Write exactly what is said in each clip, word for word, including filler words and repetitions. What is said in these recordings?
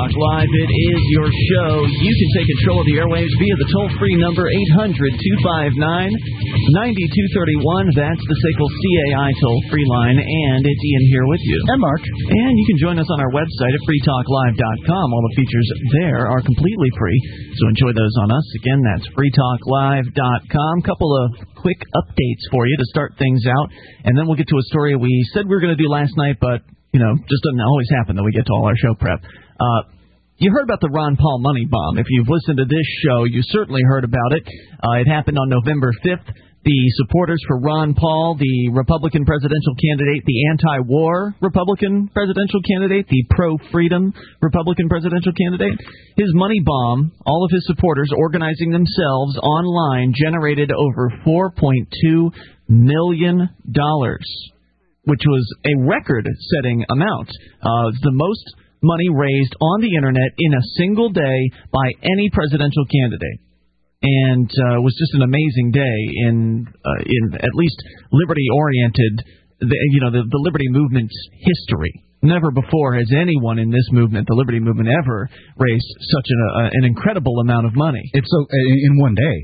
Talk Live. It is your show. You can take control of the airwaves via the toll-free number eight hundred, two five nine, nine two three one. That's the S A C L C A I toll-free line. And it's Ian here with you. And Mark. And you can join us on our website at free talk live dot com. All the features there are completely free, so enjoy those on us. Again, that's free talk live dot com. Couple of quick updates for you to start things out, and then we'll get to a story we said we were going to do last night, but you know, just doesn't always happen that we get to all our show prep. Uh, you heard about the Ron Paul money bomb. If you've listened to this show, you certainly heard about it. Uh, it happened on November fifth. The supporters for Ron Paul, the Republican presidential candidate, the anti-war Republican presidential candidate, the pro-freedom Republican presidential candidate, his money bomb, all of his supporters organizing themselves online, generated over four point two million dollars. Which was a record-setting amount. Uh, the most money raised on the Internet in a single day by any presidential candidate. And uh, it was just an amazing day in, uh, in at least liberty-oriented, the, you know, the, the liberty movement's history. Never before has anyone in this movement, the liberty movement, ever raised such an, uh, an incredible amount of money. It's so in one day.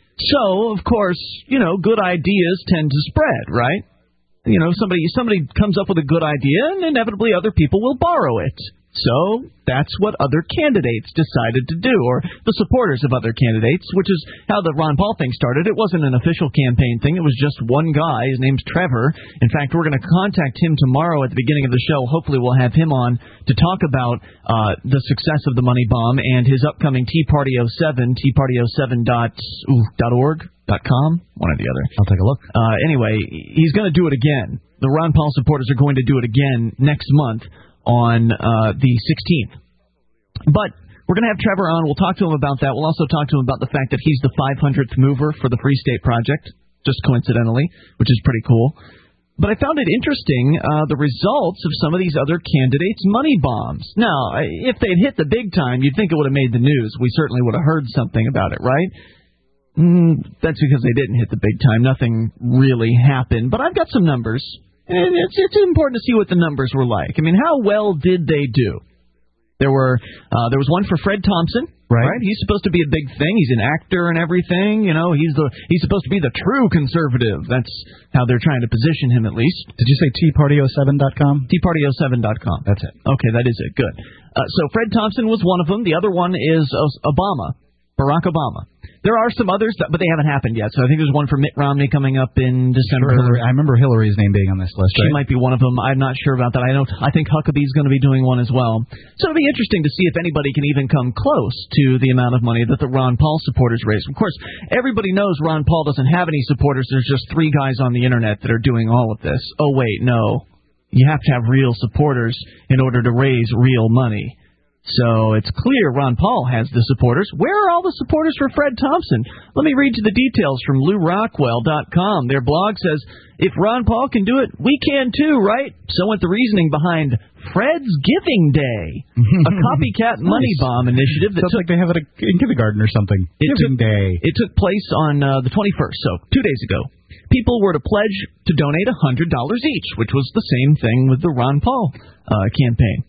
So, of course, you know, good ideas tend to spread, right? You know, somebody somebody comes up with a good idea, and inevitably other people will borrow it. So that's what other candidates decided to do, or the supporters of other candidates, which is how the Ron Paul thing started. It wasn't an official campaign thing. It was just one guy. His name's Trevor. In fact, we're going to contact him tomorrow at the beginning of the show. Hopefully we'll have him on to talk about uh, the success of the money bomb and his upcoming Tea Party oh seven, tea party oh seven dot org. Dot com, one or the other. I'll take a look. Uh, anyway, he's going to do it again. The Ron Paul supporters are going to do it again next month on uh, the sixteenth. But we're going to have Trevor on. We'll talk to him about that. We'll also talk to him about the fact that he's the five hundredth mover for the Free State Project, just coincidentally, which is pretty cool. But I found it interesting, uh, the results of some of these other candidates' money bombs. Now, if they'd hit the big time, you'd think it would have made the news. We certainly would have heard something about it, right? Mm, that's because they didn't hit the big time. Nothing really happened. But I've got some numbers. And it's, it's important to see what the numbers were like. I mean, how well did they do? There were uh, there was one for Fred Thompson, right. right? He's supposed to be a big thing. He's an actor and everything. You know, he's the he's supposed to be the true conservative. That's how they're trying to position him, at least. Did you say tea party oh seven dot com? tea party oh seven dot com. That's it. Okay, that is it. Good. Uh, so Fred Thompson was one of them. The other one is Obama, Barack Obama. There are some others, but they haven't happened yet. So I think there's one for Mitt Romney coming up in December. Sure. I remember Hillary's name being on this list. She right? might be one of them. I'm not sure about that. I know. I think Huckabee's going to be doing one as well. So it'll be interesting to see if anybody can even come close to the amount of money that the Ron Paul supporters raised. Of course, everybody knows Ron Paul doesn't have any supporters. There's just three guys on the Internet that are doing all of this. Oh, wait, no. You have to have real supporters in order to raise real money. So it's clear Ron Paul has the supporters. Where are all the supporters for Fred Thompson? Let me read you the details from Lew Rockwell dot com. Their blog says, if Ron Paul can do it, we can too, right? So went the reasoning behind Fred's Giving Day, a copycat money nice. bomb initiative. That Sounds took, like they have it in kindergarten or something. It Giving took, Day. It took place on uh, the twenty-first, so two days ago. People were to pledge to donate one hundred dollars each, which was the same thing with the Ron Paul uh, campaign.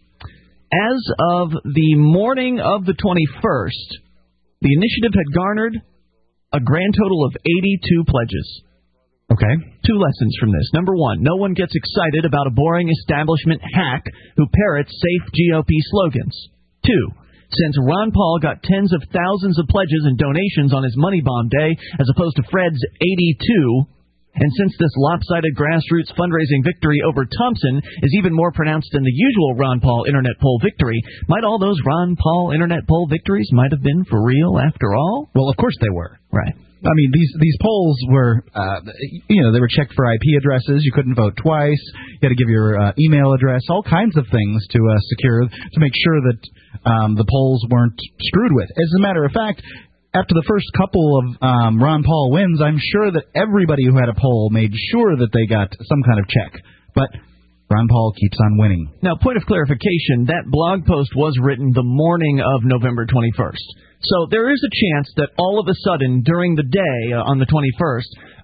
As of the morning of the twenty-first, the initiative had garnered a grand total of eighty-two pledges. Okay. Two lessons from this. Number one, no one gets excited about a boring establishment hack who parrots safe G O P slogans. Two, since Ron Paul got tens of thousands of pledges and donations on his money bomb day, as opposed to Fred's eighty-two, and since this lopsided grassroots fundraising victory over Thompson is even more pronounced than the usual Ron Paul Internet poll victory, might all those Ron Paul Internet poll victories might have been for real after all? Well, of course they were. Right. I mean, these these polls were, uh, you know, they were checked for I P addresses. You couldn't vote twice. You had to give your uh, email address, all kinds of things to uh, secure, to make sure that um, the polls weren't screwed with. As a matter of fact, after the first couple of um, Ron Paul wins, I'm sure that everybody who had a poll made sure that they got some kind of check. But Ron Paul keeps on winning. Now, point of clarification, that blog post was written the morning of November twenty-first. So there is a chance that all of a sudden, during the day uh, on the twenty-first,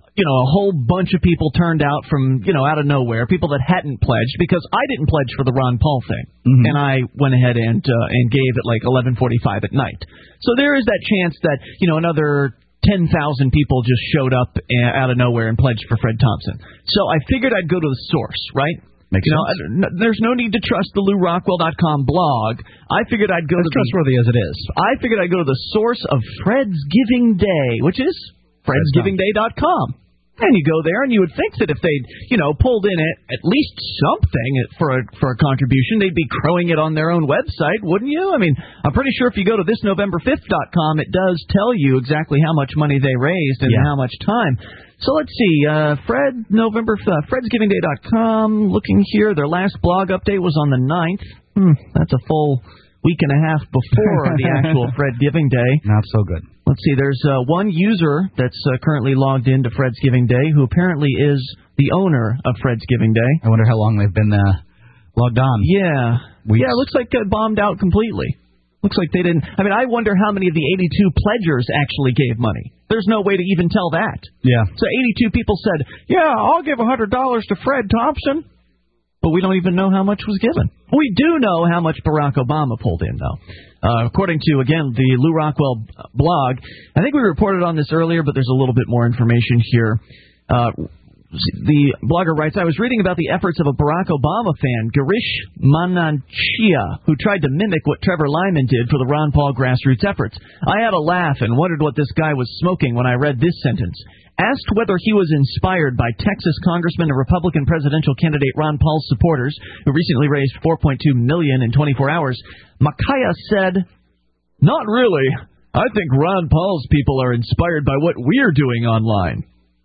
you know, a whole bunch of people turned out from, you know, out of nowhere, people that hadn't pledged, because I didn't pledge for the Ron Paul thing. Mm-hmm. And I went ahead and uh, and gave at like eleven forty-five at night. So there is that chance that, you know, another ten thousand people just showed up out of nowhere and pledged for Fred Thompson. So I figured I'd go to the source, right? Makes you sense. know, there's no need to trust the Lew Rockwell dot com blog. I figured I'd go as to trustworthy the, as it is. I figured I'd go to the source of Fred's Giving Day, which is freds giving day dot com. And you go there, and you would think that if they'd, you know, pulled in it, at least something for a, for a contribution, they'd be crowing it on their own website, wouldn't you? I mean, I'm pretty sure if you go to this november fifth dot com, it does tell you exactly how much money they raised and yeah. how much time. So let's see, uh, Fred, November, uh, freds giving day dot com, looking here, their last blog update was on the ninth. Hmm, that's a full week and a half before the actual Fred Giving Day. Not so good. Let's see, there's uh, one user that's uh, currently logged into Fred's Giving Day who apparently is the owner of Fred's Giving Day. I wonder how long they've been uh, logged on. Yeah. Weeks. Yeah, it looks like it bombed out completely. Looks like they didn't. I mean, I wonder how many of the eighty-two pledgers actually gave money. There's no way to even tell that. Yeah. So eighty-two people said, yeah, I'll give one hundred dollars to Fred Thompson. But we don't even know how much was given. We do know how much Barack Obama pulled in, though. Uh, according to, again, the Lew Rockwell blog, I think we reported on this earlier, but there's a little bit more information here. Uh, the blogger writes, I was reading about the efforts of a Barack Obama fan, Girish Mananchia, who tried to mimic what Trevor Lyman did for the Ron Paul grassroots efforts. I had a laugh and wondered what this guy was smoking when I read this sentence. Asked whether he was inspired by Texas Congressman and Republican presidential candidate Ron Paul's supporters, who recently raised four point two million dollars in twenty-four hours, Makaya said, not really. I think Ron Paul's people are inspired by what we're doing online.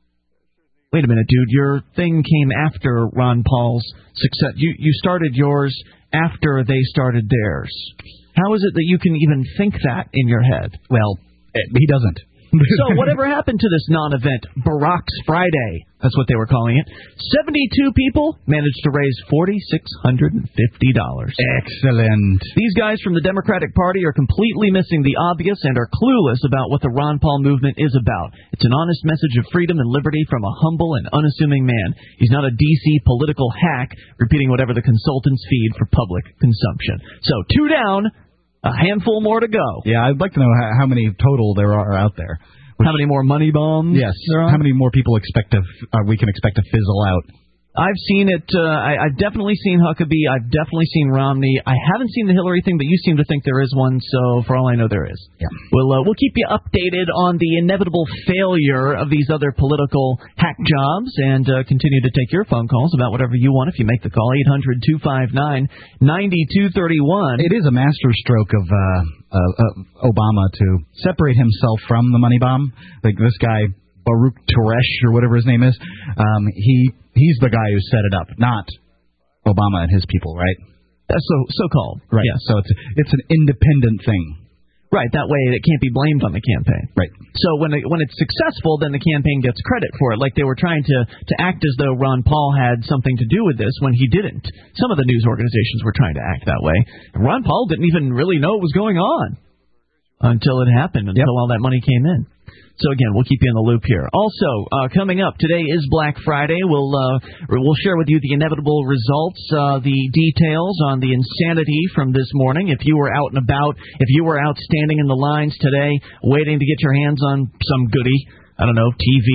Wait a minute, dude. Your thing came after Ron Paul's success. You, you started yours after they started theirs. How is it that you can even think that in your head? Well, he doesn't. So whatever happened to this non-event, Barack's Friday, that's what they were calling it, seventy-two people managed to raise four thousand six hundred fifty dollars. Excellent. These guys from the Democratic Party are completely missing the obvious and are clueless about what the Ron Paul movement is about. It's an honest message of freedom and liberty from a humble and unassuming man. He's not a D C political hack repeating whatever the consultants feed for public consumption. So two down. A handful more to go. Yeah, I'd like to know how, how many total there are out there. Which, how many more money bombs? Yes. How many more people expect to uh, we can expect to fizzle out? I've seen it. Uh, I, I've definitely seen Huckabee. I've definitely seen Romney. I haven't seen the Hillary thing, but you seem to think there is one. So for all I know, there is. Yeah. We'll uh, we'll keep you updated on the inevitable failure of these other political hack jobs, and uh, continue to take your phone calls about whatever you want. If you make the call, eight hundred two five nine nine two three one. It is a masterstroke of uh, uh, uh, Obama to separate himself from the money bomb. Like this guy Baruch Teresh or whatever his name is. Um, he. He's the guy who set it up, not Obama and his people, right? That's so so-called. Right. Yes. So it's it's an independent thing. Right. That way it can't be blamed on the campaign. Right. So when it, when it's successful, then the campaign gets credit for it. Like they were trying to, to act as though Ron Paul had something to do with this when he didn't. Some of the news organizations were trying to act that way. And Ron Paul didn't even really know what was going on until it happened, until yep. all that money came in. So, again, we'll keep you in the loop here. Also, uh, coming up, today is Black Friday. We'll uh, we'll share with you the inevitable results, uh, the details on the insanity from this morning. If you were out and about, if you were out standing in the lines today waiting to get your hands on some goodie, I don't know, T V,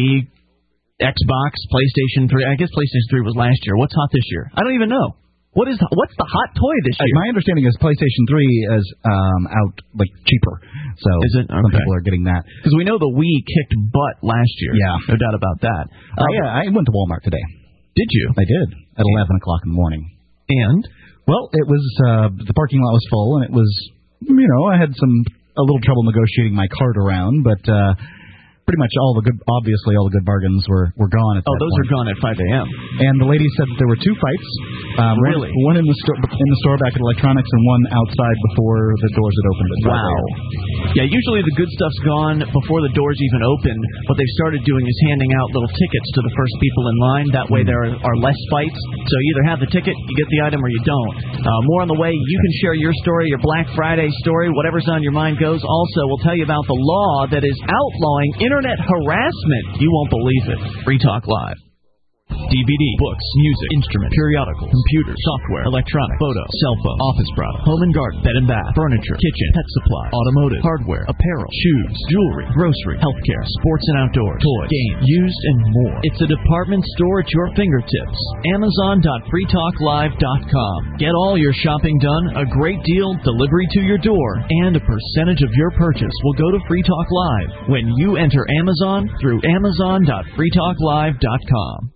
Xbox, PlayStation three. I guess PlayStation three was last year. What's hot this year? I don't even know. What is what's the hot toy this year? Uh, my understanding is PlayStation three is um, out like cheaper, so is it? Okay. Some people are getting that because we know the Wii kicked butt last year. Yeah, no doubt about that. Uh, um, yeah, I went to Walmart today. Did you? I did at eleven o'clock in the morning. And well, it was uh, the parking lot was full, and it was you know I had some a little trouble negotiating my cart around, but. Uh, Pretty much all the good, obviously all the good bargains were, were gone at that Oh, those point. are gone at five a.m. And the lady said that there were two fights. Um, really? One, one in the store, in the store back at electronics, and one outside before the doors had opened. Wow. Yeah, usually the good stuff's gone before the doors even open. What they've started doing is handing out little tickets to the first people in line. That way there are less fights. So you either have the ticket, you get the item, or you don't. Uh, more on the way. You can share your story, your Black Friday story, whatever's on your mind goes. Also, we'll tell you about the law that is outlawing internet internet harassment. You won't believe it. Free Talk Live. D V D, books, music, instruments, periodicals, computers, software, electronic, photo, cell phone, office products, home and garden, bed and bath, furniture, kitchen, pet supply, automotive, hardware, apparel, shoes, jewelry, grocery, healthcare, sports and outdoors, toys, games, used, and more. It's a department store at your fingertips. Amazon dot free talk live dot com. Get all your shopping done, a great deal, delivery to your door, and a percentage of your purchase will go to Free Talk Live when you enter Amazon through Amazon dot free talk live dot com.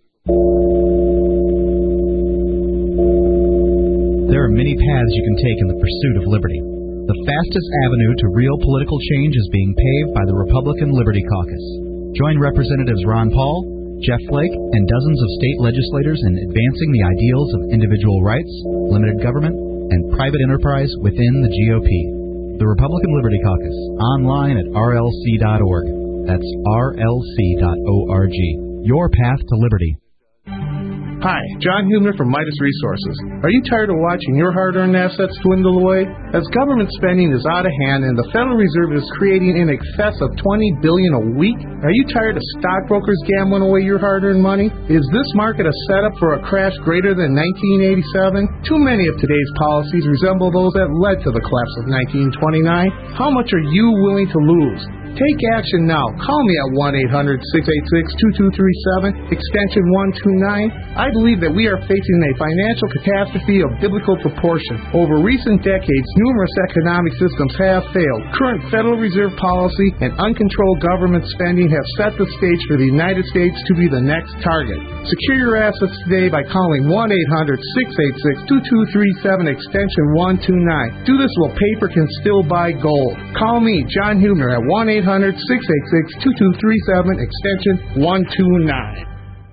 There are many paths you can take in the pursuit of liberty. The fastest avenue to real political change is being paved by the Republican Liberty Caucus. Join Representatives Ron Paul, Jeff Flake, and dozens of state legislators in advancing the ideals of individual rights, limited government, and private enterprise within the G O P. The Republican Liberty Caucus, online at R L C dot org. That's R L C dot org. Your path to liberty. Hi, John Huebner from Midas Resources. Are you tired of watching your hard-earned assets dwindle away? As government spending is out of hand and the Federal Reserve is creating in excess of twenty billion dollars a week, are you tired of stockbrokers gambling away your hard-earned money? Is this market a setup for a crash greater than nineteen eighty-seven? Too many of today's policies resemble those that led to the collapse of nineteen twenty-nine. How much are you willing to lose? Take action now. Call me at one eight hundred six eight six two two three seven, extension one two nine. I believe that we are facing a financial catastrophe of biblical proportion. Over recent decades, numerous economic systems have failed. Current Federal Reserve policy and uncontrolled government spending have set the stage for the United States to be the next target. Secure your assets today by calling one eight hundred six eight six two two three seven, extension one two nine. Do this while paper can still buy gold. Call me, John Huebner, at one eight hundred six eight six two two three seven, extension one two nine.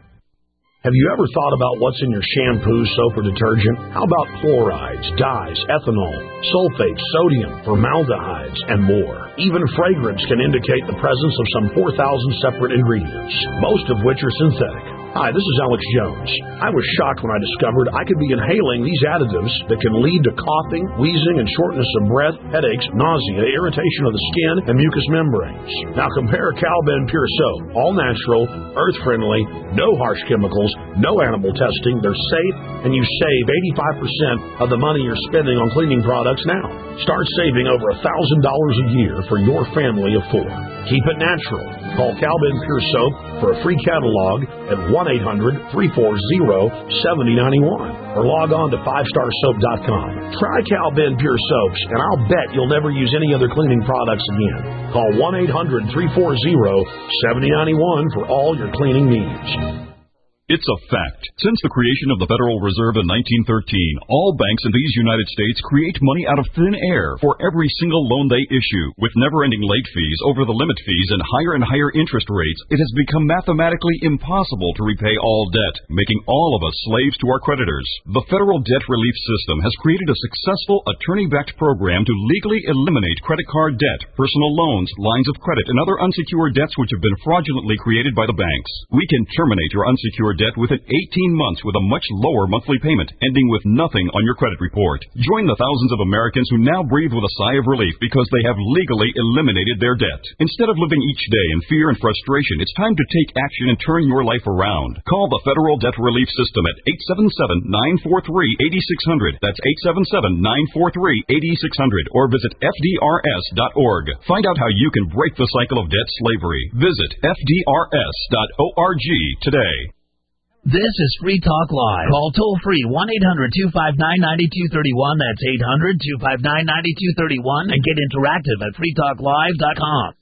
Have you ever thought about what's in your shampoo, soap, or detergent? How about chlorides, dyes, ethanol, sulfates, sodium, formaldehydes, and more? Even fragrance can indicate the presence of some four thousand separate ingredients, most of which are synthetic. Hi, this is Alex Jones. I was shocked when I discovered I could be inhaling these additives that can lead to coughing, wheezing, and shortness of breath, headaches, nausea, irritation of the skin, and mucous membranes. Now compare Cal-Ben Pure Soap. All natural, earth-friendly, no harsh chemicals, no animal testing. They're safe, and you save eighty-five percent of the money you're spending on cleaning products now. Start saving over one thousand dollars a year for your family of four. Keep it natural. Call Cal-Ben Pure Soap for a free catalog at one eight hundred three four zero seven zero nine one or log on to five star soap dot com. Try Cal-Ben Pure Soaps, and I'll bet you'll never use any other cleaning products again. Call one eight hundred three four zero seven zero nine one for all your cleaning needs. It's a fact. Since the creation of the Federal Reserve in nineteen thirteen, all banks in these United States create money out of thin air for every single loan they issue. With never-ending late fees, over-the-limit fees, and higher and higher interest rates, it has become mathematically impossible to repay all debt, making all of us slaves to our creditors. The Federal Debt Relief System has created a successful attorney-backed program to legally eliminate credit card debt, personal loans, lines of credit, and other unsecured debts which have been fraudulently created by the banks. We can terminate your unsecured debt within eighteen months with a much lower monthly payment, ending with nothing on your credit report. Join the thousands of Americans who now breathe with a sigh of relief because they have legally eliminated their debt. Instead of living each day in fear and frustration, it's time to take action and turn your life around. Call the Federal Debt Relief System at eight seven seven, nine four three, eight six zero zero. That's eight seven seven, nine four three, eight six zero zero. Or visit F D R S dot org. Find out how you can break the cycle of debt slavery. Visit F D R S dot org today. This is Free Talk Live. Call toll-free one eight hundred two five nine nine two three one. That's eight hundred two five nine nine two three one. And get interactive at free talk live dot com.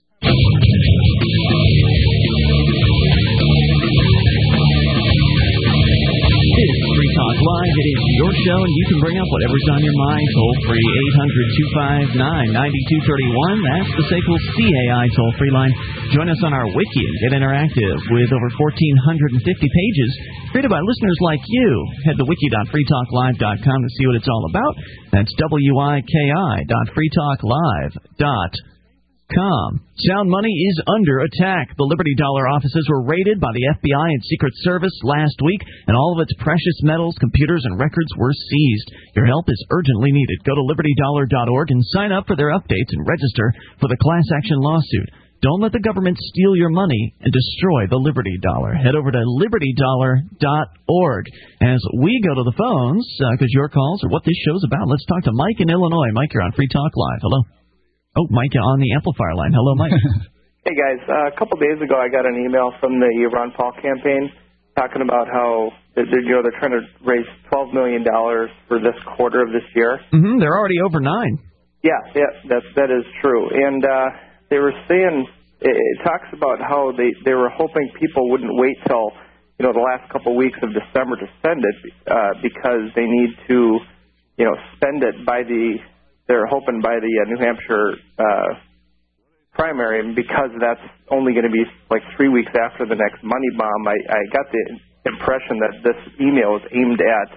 It's Free Talk Live. It is your show, and you can bring up whatever's on your mind. Toll-free eight hundred two five nine nine two three one. That's the S A C L C A I toll-free line. Join us on our wiki and get interactive with over one thousand four hundred fifty pages created by listeners like you. Head to wiki dot free talk live dot com to see what it's all about. That's W I K I dot free talk live dot com. Sound money is under attack. The Liberty Dollar offices were raided by the F B I and Secret Service last week, and all of its precious metals, computers, and records were seized. Your help is urgently needed. Go to liberty dollar dot org and sign up for their updates and register for the class action lawsuit. Don't let the government steal your money and destroy the Liberty Dollar. Head over to liberty dollar dot org. As we go to the phones, because uh, your calls are what this show's about, let's talk to Mike in Illinois. Mike, you're on Free Talk Live. Hello. Oh, Mike on the amplifier line. Hello, Mike. Hey, guys. Uh, a couple days ago, I got an email from the Ron Paul campaign talking about how they're, you know, they're trying to raise twelve million dollars for this quarter of this year. Mm-hmm. They're already over nine. Yeah, yeah, that that is true. And uh, they were saying it, it talks about how they they were hoping people wouldn't wait till you know the last couple weeks of December to spend it uh, because they need to you know spend it by the they're hoping by the uh, New Hampshire uh, primary, and because that's only going to be like three weeks after the next money bomb. I, I got the impression that this email is aimed at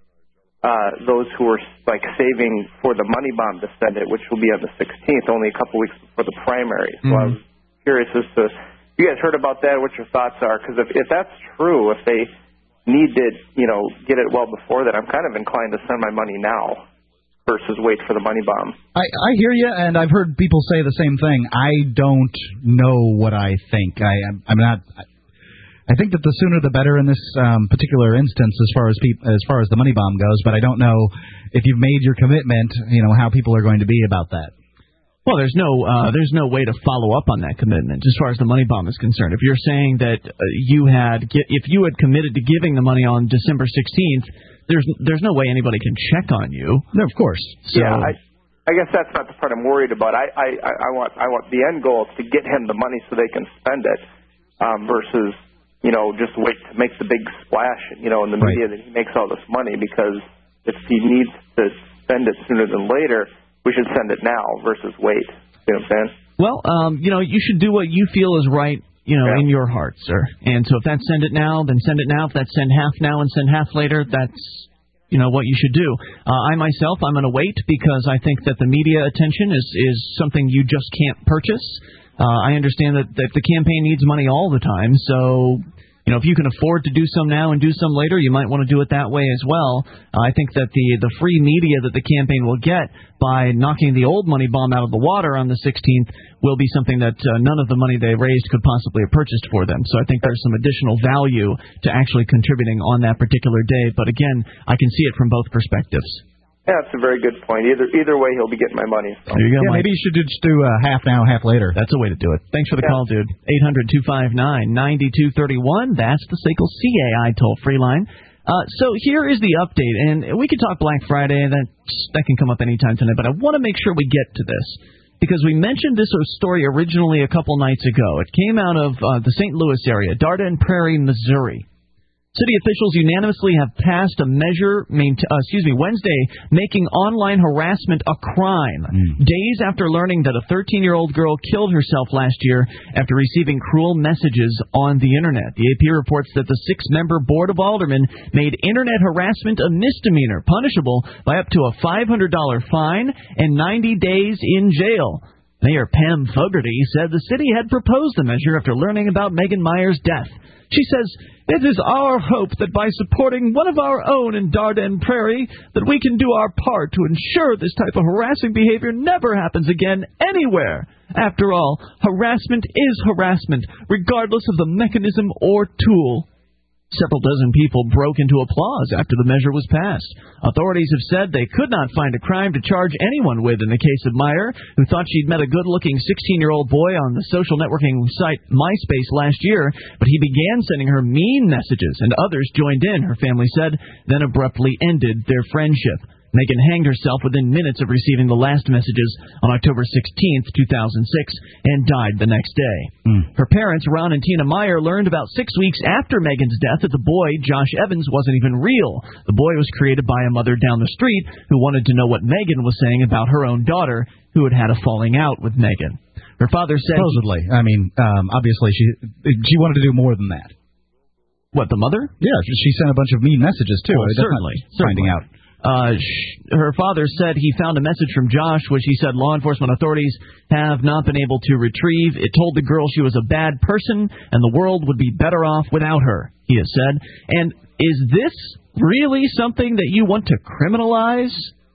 Uh, those who are like saving for the money bomb to send it, which will be on the sixteenth, only a couple weeks before the primary. So mm-hmm. I was curious as to, you guys heard about that, what your thoughts are? Because if, if that's true, if they need to, you know, get it well before that, I'm kind of inclined to send my money now versus wait for the money bomb. I, I hear you, and I've heard people say the same thing. I don't know what I think. I, I'm not... I, I think that the sooner the better in this um, particular instance, as far as peop- as far as the money bomb goes. But I don't know if you've made your commitment, you know, how people are going to be about that. Well, there's no uh, there's no way to follow up on that commitment as far as the money bomb is concerned. If you're saying that uh, you had if you had committed to giving the money on December sixteenth, there's there's no way anybody can check on you. No, of course. So, yeah, I, I guess that's not the part I'm worried about. I, I, I want I want the end goal is to get him the money so they can spend it um, versus. You know, just wait to make the big splash, you know, in the media right. that he makes all this money, because if he needs to spend it sooner than later, we should send it now versus wait. You know what I'm saying? Well, um, you know, you should do what you feel is right, you know, yeah. in your heart, sir. And so if that's send it now, then send it now. If that's send half now and send half later, that's, you know, what you should do. Uh, I myself, I'm going to wait because I think that the media attention is, is something you just can't purchase. Uh, I understand that, that the campaign needs money all the time, so, you know, if you can afford to do some now and do some later, you might want to do it that way as well. Uh, I think that the, the free media that the campaign will get by knocking the old money bomb out of the water on the sixteenth will be something that uh, none of the money they raised could possibly have purchased for them. So I think there's some additional value to actually contributing on that particular day. But again, I can see it from both perspectives. Yeah, that's a very good point. Either either way, he'll be getting my money. So. There you go, yeah, Mike. Maybe you should just do uh, half now, half later. That's a way to do it. Thanks for the yeah. call, dude. eight hundred two five nine nine two three one. That's the S A C L C A I toll-free line. Uh, so here is the update, and we can talk Black Friday. That, that can come up anytime tonight, but I want to make sure we get to this, because we mentioned this story originally a couple nights ago. It came out of uh, the Saint Louis area, Dardenne Prairie, Missouri. City officials unanimously have passed a measure, main, uh, excuse me, Wednesday, making online harassment a crime. Mm. Days after learning that a thirteen-year-old girl killed herself last year after receiving cruel messages on the Internet. The A P reports that the six-member Board of Aldermen made Internet harassment a misdemeanor, punishable by up to a five hundred dollars fine and ninety days in jail. Mayor Pam Fogarty said the city had proposed the measure after learning about Megan Myers' death. She says, "It is our hope that by supporting one of our own in Dardenne Prairie, that we can do our part to ensure this type of harassing behavior never happens again anywhere. After all, harassment is harassment, regardless of the mechanism or tool." Several dozen people broke into applause after the measure was passed. Authorities have said they could not find a crime to charge anyone with in the case of Meyer, who thought she'd met a good-looking sixteen-year-old boy on the social networking site MySpace last year, but he began sending her mean messages, and others joined in, her family said, then abruptly ended their friendship. Megan hanged herself within minutes of receiving the last messages on October sixteenth, two thousand six, and died the next day. Mm. Her parents, Ron and Tina Meyer, learned about six weeks after Megan's death that the boy, Josh Evans, wasn't even real. The boy was created by a mother down the street who wanted to know what Megan was saying about her own daughter, who had had a falling out with Megan. Her father said... Supposedly. I mean, um, obviously, she she wanted to do more than that. What, the mother? Yeah, she sent a bunch of mean messages, too. Well, certainly. Finding certainly. out. Uh, sh- her father said he found a message from Josh, which he said law enforcement authorities have not been able to retrieve. It told the girl she was a bad person and the world would be better off without her, he has said. And is this really something that you want to criminalize?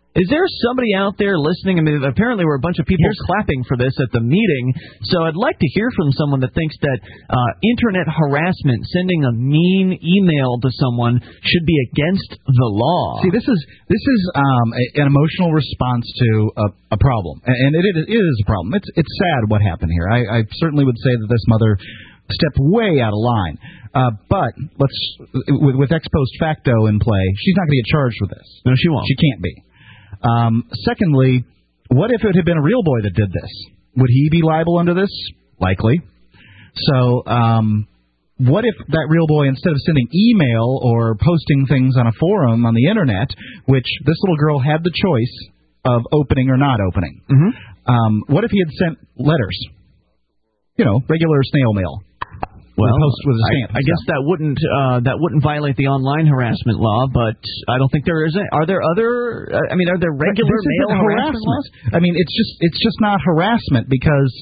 Is there somebody out there listening? I mean, apparently we're a bunch of people Here's, clapping for this at the meeting. So I'd like to hear from someone that thinks that uh, internet harassment, sending a mean email to someone, should be against the law. See, this is this is um, a, an emotional response to a, a problem, and it, it is a problem. It's it's sad what happened here. I, I certainly would say that this mother stepped way out of line. Uh, but let's with, with ex post facto in play, she's not going to get charged with this. No, she won't. She can't be. Um, secondly, what if it had been a real boy that did this? Would he be liable under this? Likely. So, um, what if that real boy, instead of sending email or posting things on a forum on the internet, which this little girl had the choice of opening or not opening, mm-hmm. um, what if he had sent letters? You know, regular snail mail. Well, post with a stamp. I, I guess that wouldn't uh, that wouldn't violate the online harassment law, but I don't think there is. A, are there other? Uh, I mean, are there regular mail harassment laws? I mean, it's just it's just not harassment because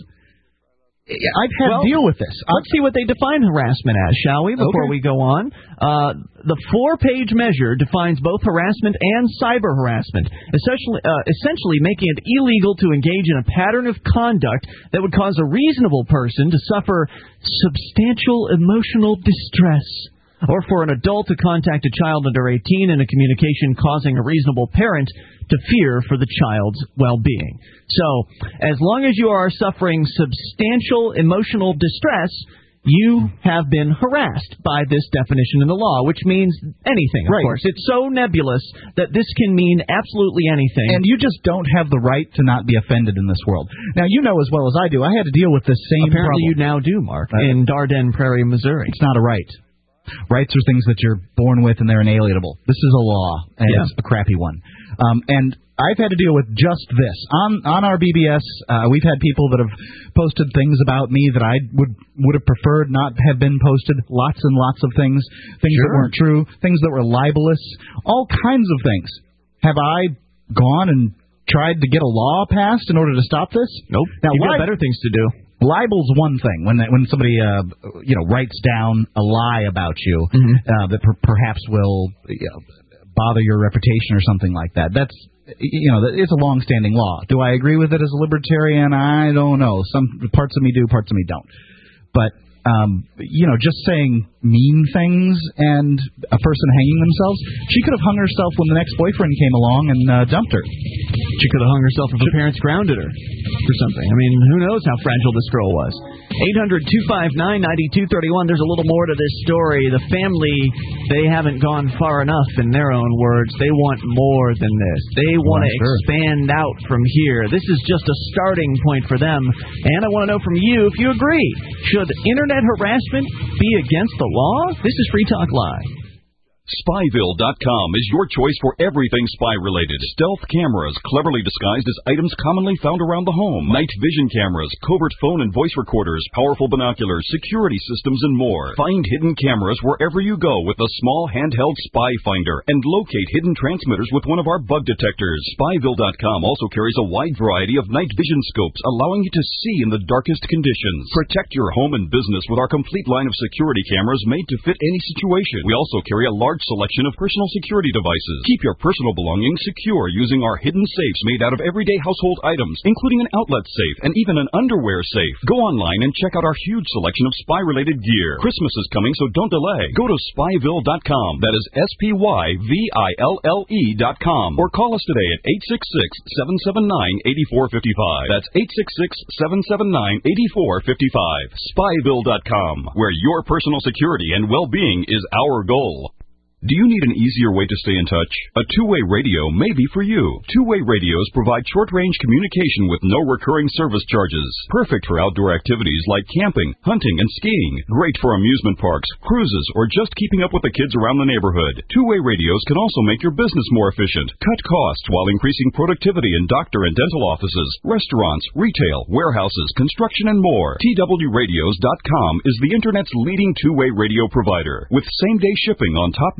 I've had well, to deal with this. Let's see what they define harassment as, shall we? Before okay. we go on, uh, the four-page measure defines both harassment and cyber harassment, essentially, uh, essentially making it illegal to engage in a pattern of conduct that would cause a reasonable person to suffer substantial emotional distress, or for an adult to contact a child under eighteen in a communication causing a reasonable parent to fear for the child's well-being. So, as long as you are suffering substantial emotional distress, you have been harassed by this definition in the law, which means anything, of right. course. It's so nebulous that this can mean absolutely anything. And you just don't have the right to not be offended in this world. Now, you know as well as I do, I had to deal with this same Apparently problem. you now do, Mark, uh, in Dardenne Prairie, Missouri. It's not a right. Rights are things that you're born with and they're inalienable. This is a law, and yeah. it's a crappy one. Um, and I've had to deal with just this. On on our B B S, uh, we've had people that have posted things about me that I would would have preferred not have been posted. Lots and lots of things. Things sure. that weren't true. Things that were libelous. All kinds of things. Have I gone and tried to get a law passed in order to stop this? Nope. Now, You've li- got better things to do. Libel's one thing. When when somebody uh, you know writes down a lie about you mm-hmm. uh, that per- perhaps will you know, bother your reputation or something like that. That's you know it's a long-standing law. Do I agree with it as a libertarian? I don't know. Some parts of me do, parts of me don't. But um, you know, just saying mean things and a person hanging themselves, she could have hung herself when the next boyfriend came along and uh, dumped her. She could have hung herself if her parents grounded her for something. I mean, who knows how fragile this girl was. eight hundred two five nine nine two three one. There's a little more to this story. The family, they haven't gone far enough in their own words. They want more than this. They want to sure. expand out from here. This is just a starting point for them. And I want to know from you if you agree. Should internet harassment be against the law? This is Free Talk Live. Spyville dot com is your choice for everything spy-related. Stealth cameras, cleverly disguised as items commonly found around the home. Night vision cameras, covert phone and voice recorders, powerful binoculars, security systems, and more. Find hidden cameras wherever you go with a small handheld spy finder and locate hidden transmitters with one of our bug detectors. Spyville dot com also carries a wide variety of night vision scopes, allowing you to see in the darkest conditions. Protect your home and business with our complete line of security cameras made to fit any situation. We also carry a large selection of personal security devices. Keep your personal belongings secure using our hidden safes made out of everyday household items, including an outlet safe and even an underwear safe. Go online and check out our huge selection of spy-related gear. Christmas is coming, so don't delay. Go to Spyville dot com. That is S P Y V I L L E dot com. Or call us today at eight six six, seven seven nine, eight four five five. That's eight six six, seven seven nine, eight four five five. Spyville dot com, where your personal security and well-being is our goal. Do you need an easier way to stay in touch? A two-way radio may be for you. Two-way radios provide short-range communication with no recurring service charges. Perfect for outdoor activities like camping, hunting, and skiing. Great for amusement parks, cruises, or just keeping up with the kids around the neighborhood. Two-way radios can also make your business more efficient. Cut costs while increasing productivity in doctor and dental offices, restaurants, retail, warehouses, construction, and more. T W radios dot com is the Internet's leading two-way radio provider. With same-day shipping on top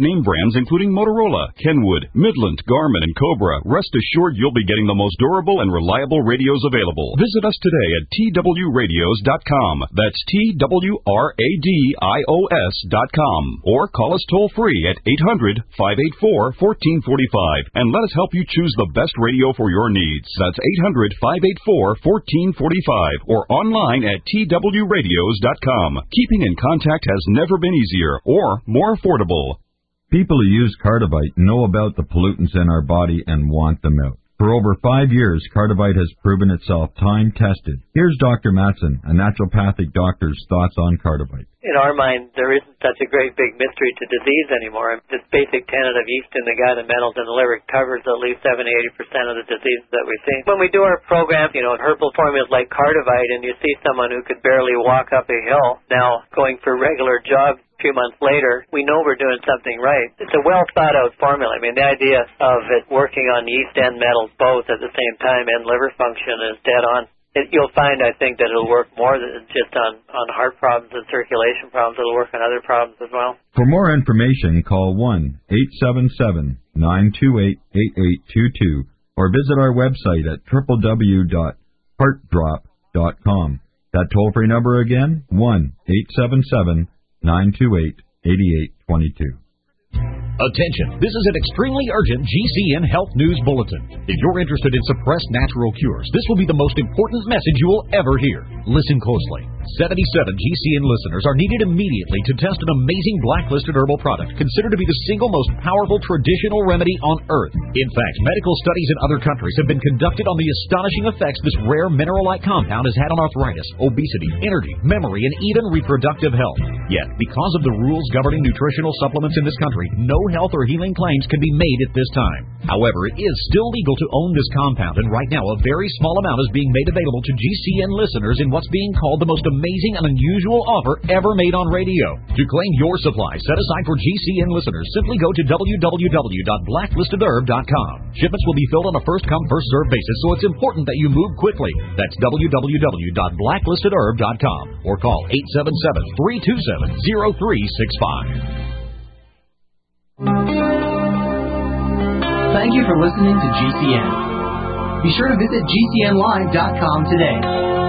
name brands including Motorola, Kenwood, Midland, Garmin, and Cobra, rest assured you'll be getting the most durable and reliable radios available. Visit us today at T W radios dot com. That's T W R A D I O S dot com. Or call us toll-free at eight hundred, five eight four, one four four five and let us help you choose the best radio for your needs. That's eight hundred, five eight four, one four four five or online at T W radios dot com. Keeping in contact has never been easier or more affordable. People who use Cardivite know about the pollutants in our body and want them out. For over five years, Cardivite has proven itself time-tested. Here's Doctor Matson, a naturopathic doctor's thoughts on Cardivite. In our mind, there isn't such a great big mystery to disease anymore. This basic tenet of yeast in the gut and metals in the liver covers at least seventy to eighty percent of the diseases that we see. When we do our program, you know, herbal formulas like Cardivite, and you see someone who could barely walk up a hill now going for regular jogs a few months later, we know we're doing something right. It's a well-thought-out formula. I mean, the idea of it working on yeast and metals both at the same time and liver function is dead on. It, you'll find, I think, that it'll work more than just on, on heart problems and circulation problems. It'll work on other problems as well. For more information, call one eight seven seven, nine two eight, eight eight two two or visit our website at w w w dot heart drop dot com. That toll-free number again, one eight seven seven, nine two eight, eight eight two two. Attention, this is an extremely urgent G C N Health News Bulletin. If you're interested in suppressed natural cures, this will be the most important message you will ever hear. Listen closely. seventy-seven G C N listeners are needed immediately to test an amazing blacklisted herbal product considered to be the single most powerful traditional remedy on earth. In fact, medical studies in other countries have been conducted on the astonishing effects this rare mineral-like compound has had on arthritis, obesity, energy, memory, and even reproductive health. Yet, because of the rules governing nutritional supplements in this country, no health or healing claims can be made at this time. However, it is still legal to own this compound, and right now a very small amount is being made available to G C N listeners in what's being called the most amazing and unusual offer ever made on radio. To claim your supply set aside for G C N listeners, simply go to w w w dot blacklisted herb dot com. Shipments will be filled on a first-come, first-served basis, so it's important that you move quickly. That's w w w dot blacklisted herb dot com or call eight seven seven, three two seven, zero three six five. Thank you for listening to G C N. Be sure to visit G C N live dot com today.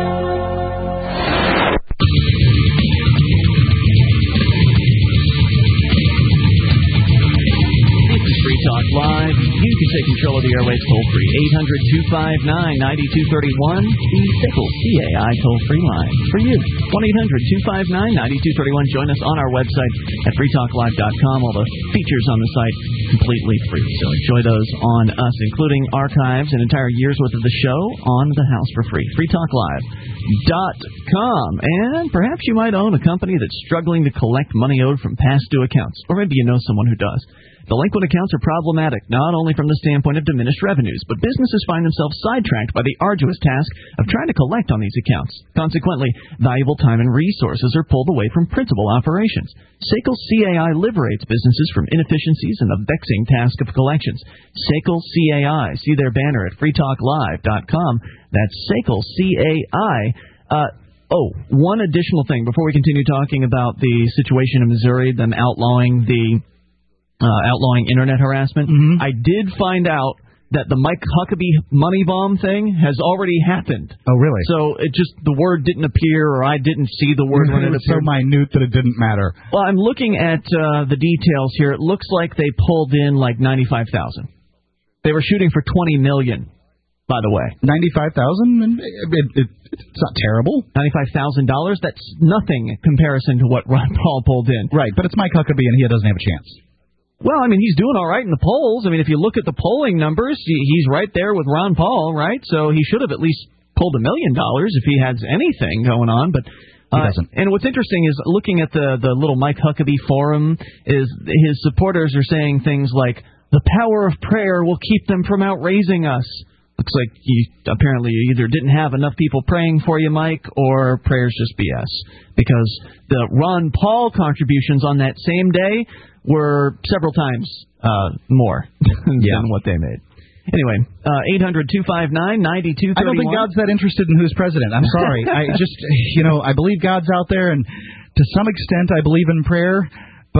Free Talk Live. You can take control of the airwaves toll-free. eight hundred, two five nine, nine two three one. The Sickle C A I toll-free line for you. one eight hundred, two five nine, nine two three one. Join us on our website at free talk live dot com. All the features on the site completely free. So enjoy those on us, including archives and entire year's worth of the show on the house for free. free talk live dot com. And perhaps you might own a company that's struggling to collect money owed from past due accounts. Or maybe you know someone who does. Delinquent accounts are problematic, not only from the standpoint of diminished revenues, but businesses find themselves sidetracked by the arduous task of trying to collect on these accounts. Consequently, valuable time and resources are pulled away from principal operations. Sekel C A I liberates businesses from inefficiencies and the vexing task of collections. Sekel C A I. See their banner at free talk live dot com. That's Sekel C A I. Uh, oh, one additional thing before we continue talking about the situation in Missouri, them outlawing the Uh, outlawing internet harassment. Mm-hmm. I did find out that the Mike Huckabee money bomb thing has already happened. Oh, really? So it just, the word didn't appear, or I didn't see the word when it, it was appeared. so minute that it didn't matter. Well, I'm looking at uh, the details here. It looks like they pulled in like ninety-five thousand. They were shooting for twenty million, by the way. ninety-five thousand? It, it, it's not terrible. ninety-five thousand dollars? That's nothing in comparison to what Ron Paul pulled in. Right, but it's Mike Huckabee, and he doesn't have a chance. Well, I mean, he's doing all right in the polls. I mean, if you look at the polling numbers, he's right there with Ron Paul, right? So he should have at least pulled a million dollars if he has anything going on. But uh, he doesn't. And what's interesting is looking at the, the little Mike Huckabee forum, is his supporters are saying things like, the power of prayer will keep them from outraising us. Looks like he apparently either didn't have enough people praying for you, Mike, or prayer's just B S. Because the Ron Paul contributions on that same day were several times uh, more than yeah. what they made. Anyway, uh, eight hundred, two five nine, nine two three one. I don't think God's that interested in who's president. I'm sorry. I just, you know, I believe God's out there, and to some extent I believe in prayer, but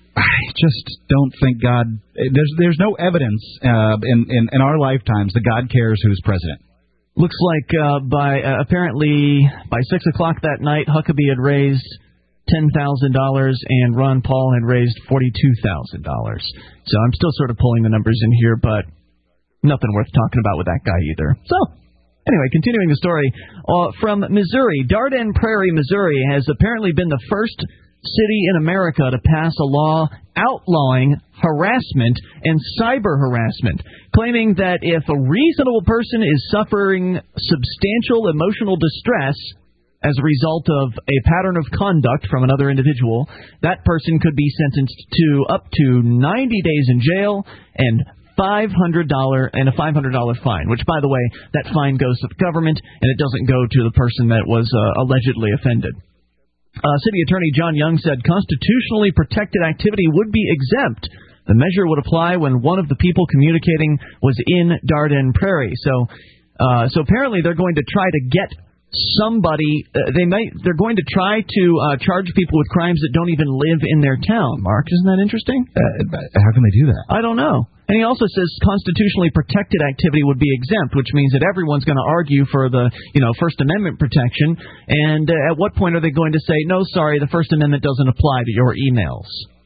I just don't think God. There's there's no evidence uh, in, in in our lifetimes that God cares who's president. Looks like uh, by uh, apparently by six o'clock that night, Huckabee had raised ten thousand dollars and Ron Paul had raised forty-two thousand dollars. So I'm still sort of pulling the numbers in here, but nothing worth talking about with that guy either. So anyway, continuing the story uh, from Missouri, Dardenne Prairie, Missouri, has apparently been the first city in America to pass a law outlawing harassment and cyber harassment, claiming that if a reasonable person is suffering substantial emotional distress as a result of a pattern of conduct from another individual, that person could be sentenced to up to ninety days in jail and five hundred dollars and a five hundred dollars fine, which, by the way, that fine goes to the government and it doesn't go to the person that was uh, allegedly offended. Uh, City Attorney John Young said constitutionally protected activity would be exempt. The measure would apply when one of the people communicating was in Dardenne Prairie. So, uh, so apparently they're going to try to get somebody. Uh, they might. They're going to try to uh, charge people with crimes that don't even live in their town. Mark, isn't that interesting? Uh, how can they do that? I don't know. And he also says constitutionally protected activity would be exempt, which means that everyone's going to argue for the, you know, First Amendment protection. And uh, at what point are they going to say, no, sorry, the First Amendment doesn't apply to your emails?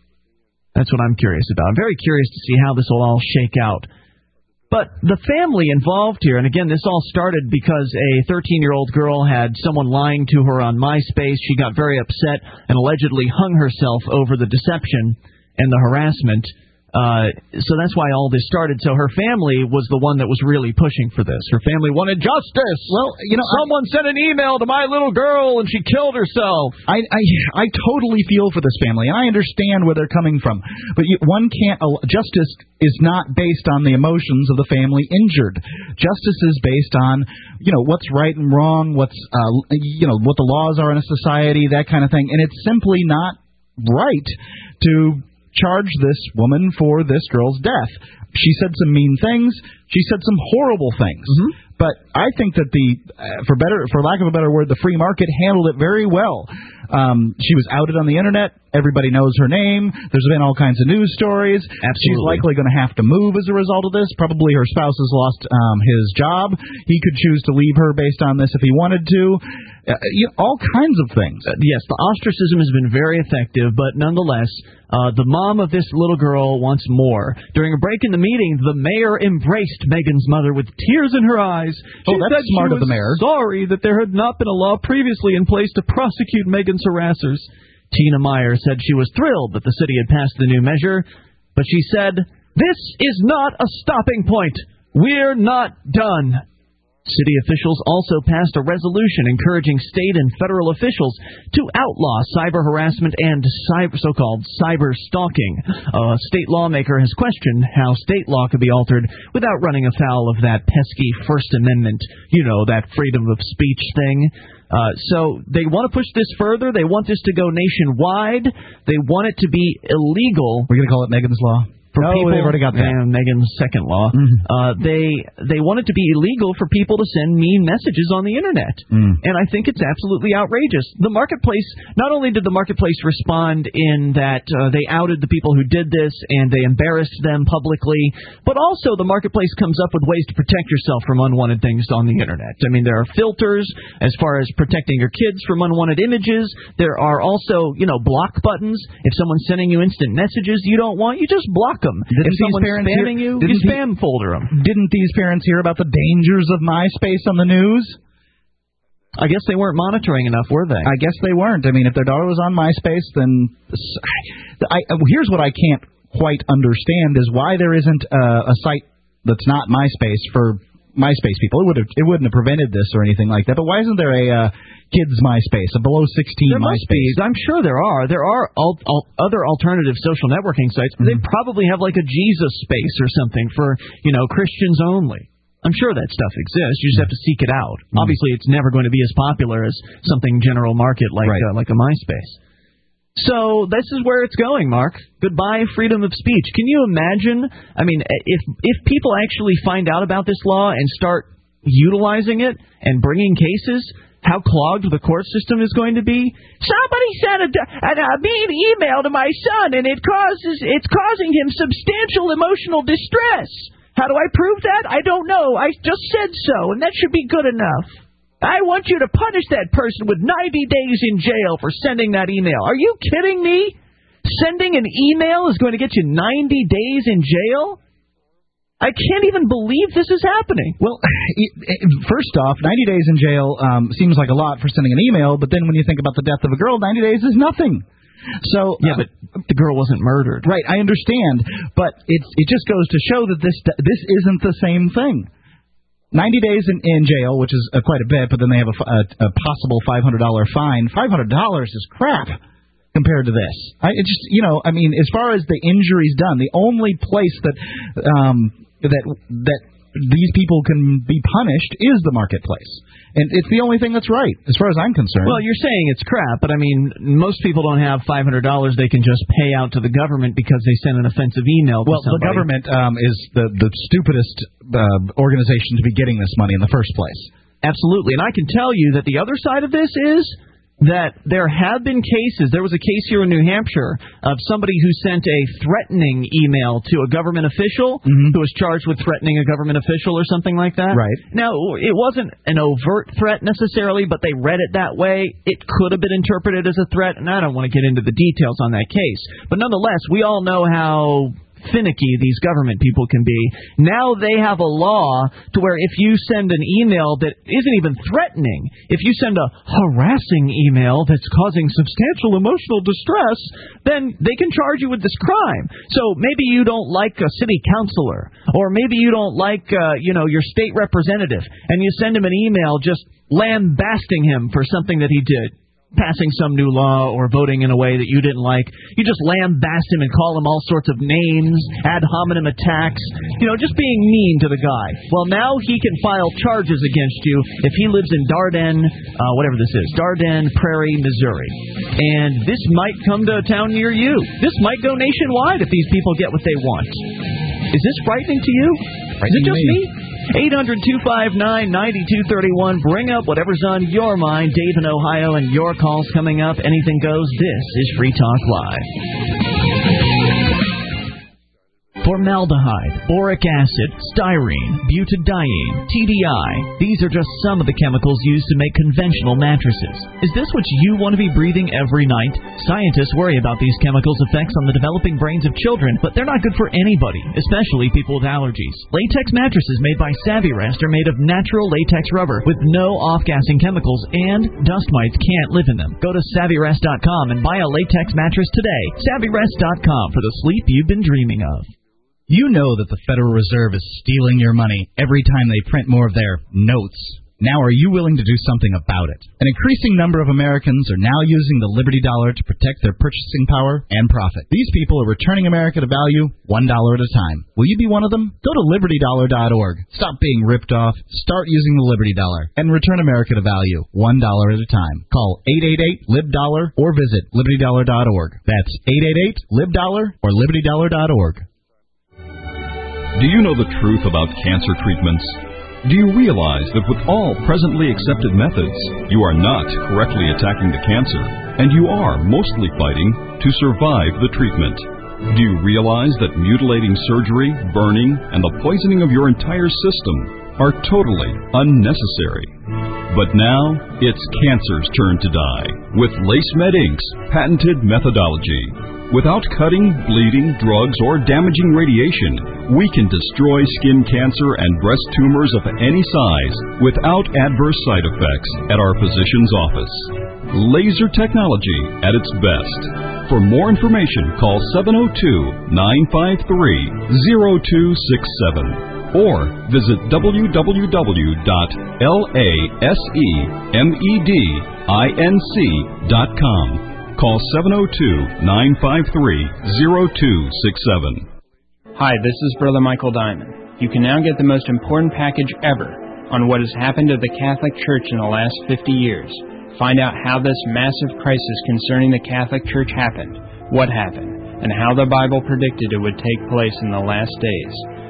That's what I'm curious about. I'm very curious to see how this will all shake out. But the family involved here, and again, this all started because a thirteen-year-old girl had someone lying to her on MySpace. She got very upset and allegedly hung herself over the deception and the harassment. Uh, so that's why all this started. So her family was the one that was really pushing for this. Her family wanted justice. Well, you know, someone I, sent an email to my little girl and she killed herself. I, I I totally feel for this family, and I understand where they're coming from. But you, one can't. Uh, justice is not based on the emotions of the family injured. Justice is based on, you know, what's right and wrong, what's uh, you know, what the laws are in a society, that kind of thing. And it's simply not right to charge this woman for this girl's death. She said some mean things. She said some horrible things. Mm-hmm. But I think that the, uh, for better, for lack of a better word, the free market handled it very well. Um, she was outed on the internet. Everybody knows her name. There's been all kinds of news stories. Absolutely. She's likely going to have to move as a result of this. Probably her spouse has lost um, his job. He could choose to leave her based on this if he wanted to. Uh, you know, all kinds of things. Uh, yes, the ostracism has been very effective, but nonetheless, uh, the mom of this little girl wants more. During a break in the meeting, the mayor embraced Megan's mother with tears in her eyes. She oh, that's said smart she of the mayor. was sorry that there had not been a law previously in place to prosecute Megan's harassers. Tina Meyer said she was thrilled that the city had passed the new measure, but she said, "This is not a stopping point. We're not done." City officials also passed a resolution encouraging state and federal officials to outlaw cyber harassment and cyber, so-called cyber stalking. A state lawmaker has questioned how state law could be altered without running afoul of that pesky First Amendment, you know, that freedom of speech thing. Uh, so they want to push this further. They want this to go nationwide. They want it to be illegal. We're going to call it Megan's Law. For no, people, they've already got that. Uh, Megan's second law. Mm-hmm. Uh, they they want it to be illegal for people to send mean messages on the internet, mm. and I think it's absolutely outrageous. The marketplace, not only did the marketplace respond in that uh, they outed the people who did this and they embarrassed them publicly, but also the marketplace comes up with ways to protect yourself from unwanted things on the internet. I mean, there are filters as far as protecting your kids from unwanted images. There are also, you know, block buttons. If someone's sending you instant messages you don't want, you just block them. Didn't if someone's spamming hear, you, you he, spam folder them. Didn't these parents hear about the dangers of MySpace on the news? I guess they weren't monitoring enough, were they? I guess they weren't. I mean, if their daughter was on MySpace, then I, I, here's what I can't quite understand is why there isn't uh, a site that's not MySpace for MySpace people. It would have, it wouldn't have prevented this or anything like that. But why isn't there a uh, kids MySpace, a below sixteen there MySpace? Must be. I'm sure there are. There are al- al- other alternative social networking sites. Mm-hmm. They probably have like a Jesus space or something for, you know, Christians only. I'm sure that stuff exists. You just have to seek it out. Mm-hmm. Obviously, it's never going to be as popular as something general market like right. uh, like a MySpace. So this is where it's going, Mark. Goodbye, freedom of speech. Can you imagine? I mean, if if people actually find out about this law and start utilizing it and bringing cases, how clogged the court system is going to be? Somebody sent a, a, a mean email to my son, and it causes it's causing him substantial emotional distress. How do I prove that? I don't know. I just said so, and that should be good enough. I want you to punish that person with ninety days in jail for sending that email. Are you kidding me? Sending an email is going to get you ninety days in jail? I can't even believe this is happening. Well, first off, ninety days in jail um, seems like a lot for sending an email, but then when you think about the death of a girl, ninety days is nothing. So yeah, but the girl wasn't murdered. Right, I understand, but it it just goes to show that this this isn't the same thing. ninety days in, in jail, which is uh, quite a bit, but then they have a, a, a possible five hundred dollars fine. five hundred dollars is crap compared to this. I it just, you know, I mean, as far as the injuries done, the only place that um, that that these people can be punished is the marketplace. And it's the only thing that's right, as far as I'm concerned. Well, you're saying it's crap, but, I mean, most people don't have five hundred dollars they can just pay out to the government because they send an offensive email to well, somebody. Well, the government um, is the, the stupidest uh, organization to be getting this money in the first place. Absolutely. And I can tell you that the other side of this is that there have been cases. There was a case here in New Hampshire of somebody who sent a threatening email to a government official mm-hmm. who was charged with threatening a government official or something like that. Right. Now, it wasn't an overt threat necessarily, but they read it that way. It could have been interpreted as a threat, and I don't want to get into the details on that case. But nonetheless, we all know how finicky these government people can be. Now they have a law to where if you send an email that isn't even threatening, if you send a harassing email that's causing substantial emotional distress, then they can charge you with this crime. So maybe you don't like a city councilor, or maybe you don't like uh, you know, your state representative, and you send him an email just lambasting him for something that he did, passing some new law or voting in a way that you didn't like. You just lambast him and call him all sorts of names, ad hominem attacks, you know, just being mean to the guy. Well, now he can file charges against you if he lives in Dardenne, uh, whatever this is, Dardenne Prairie, Missouri. And this might come to a town near you. This might go nationwide if these people get what they want. Is this frightening to you? Is it just me? eight hundred, two five nine, nine two three one. Bring up whatever's on your mind. Dave in Ohio, and your calls coming up. Anything goes. This is Free Talk Live. Formaldehyde, boric acid, styrene, butadiene, T B I. These are just some of the chemicals used to make conventional mattresses. Is this what you want to be breathing every night? Scientists worry about these chemicals' effects on the developing brains of children, but they're not good for anybody, especially people with allergies. Latex mattresses made by Savvyrest are made of natural latex rubber with no off-gassing chemicals, and dust mites can't live in them. Go to Savvyrest dot com and buy a latex mattress today. Savvyrest dot com for the sleep you've been dreaming of. You know that the Federal Reserve is stealing your money every time they print more of their notes. Now are you willing to do something about it? An increasing number of Americans are now using the Liberty Dollar to protect their purchasing power and profit. These people are returning America to value one dollar at a time. Will you be one of them? Go to Liberty Dollar dot org. Stop being ripped off. Start using the Liberty Dollar and return America to value one dollar at a time. Call eight eight eight, L I B dollar or visit Liberty Dollar dot org. That's eight eight eight, L I B dollar or Liberty Dollar dot org. Do you know the truth about cancer treatments? Do you realize that with all presently accepted methods, you are not correctly attacking the cancer, and you are mostly fighting to survive the treatment? Do you realize that mutilating surgery, burning, and the poisoning of your entire system are totally unnecessary? But now, it's cancer's turn to die with LaceMed Incorporated's patented methodology. Without cutting, bleeding, drugs, or damaging radiation, we can destroy skin cancer and breast tumors of any size without adverse side effects at our physician's office. Laser technology at its best. For more information, call seven oh two, nine five three, oh two six seven or visit w w w dot lasemedinc dot com. Call seven oh two, nine five three, oh two six seven. Hi, this is Brother Michael Diamond. You can now get the most important package ever on what has happened to the Catholic Church in the last fifty years. Find out how this massive crisis concerning the Catholic Church happened, what happened, and how the Bible predicted it would take place in the last days.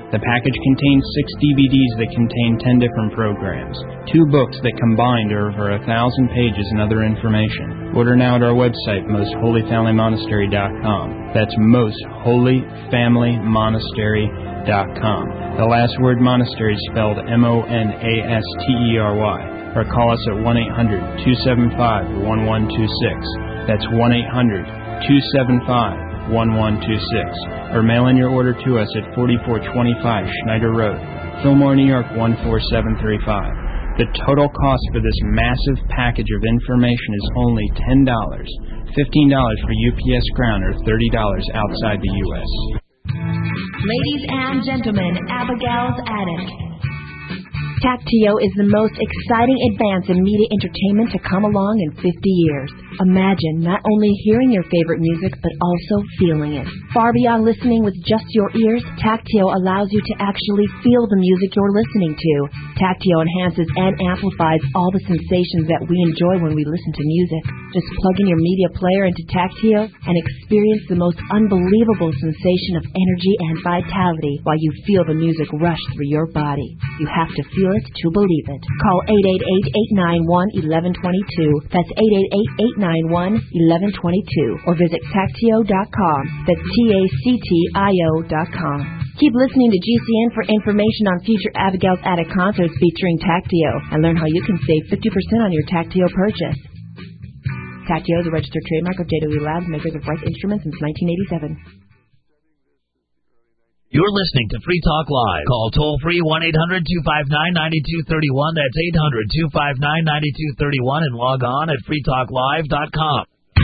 The package contains six D V Ds that contain ten different programs, two books that combined are over a thousand pages and other information. Order now at our website, most holy family monastery dot com. That's most holy family monastery dot com. The last word monastery is spelled M O N A S T E R Y. Or call us at one eight hundred two seven five one one two six. That's one eight hundred two seven five one one two six, or mail in your order to us at forty-four twenty-five Schneider Road, Fillmore, New York one four seven three five. The total cost for this massive package of information is only ten dollars, fifteen dollars for U P S Ground, or thirty dollars outside the U S Ladies and gentlemen, Abigail's Attic. Tactio is the most exciting advance in media entertainment to come along in fifty years. Imagine not only hearing your favorite music, but also feeling it. Far beyond listening with just your ears, Tactio allows you to actually feel the music you're listening to. Tactio enhances and amplifies all the sensations that we enjoy when we listen to music. Just plug in your media player into Tactio and experience the most unbelievable sensation of energy and vitality while you feel the music rush through your body. You have to feel it to believe it. Call eight eight eight, eight nine one, one one two two. That's eight eight eight, eight nine one, one one two two. Or visit Tactio dot com. That's T A C T I O dot com. Keep listening to G C N for information on future Abigail's Attic concerts featuring Tactio, and learn how you can save fifty percent on your Tactio purchase. Tactio is a registered trademark of J W Labs, makers of Rice Instruments, since nineteen eighty-seven. You're listening to Free Talk Live. Call toll-free one eight hundred two five nine nine two three one. That's eight hundred two five nine nine two three one, and log on at free talk live dot com.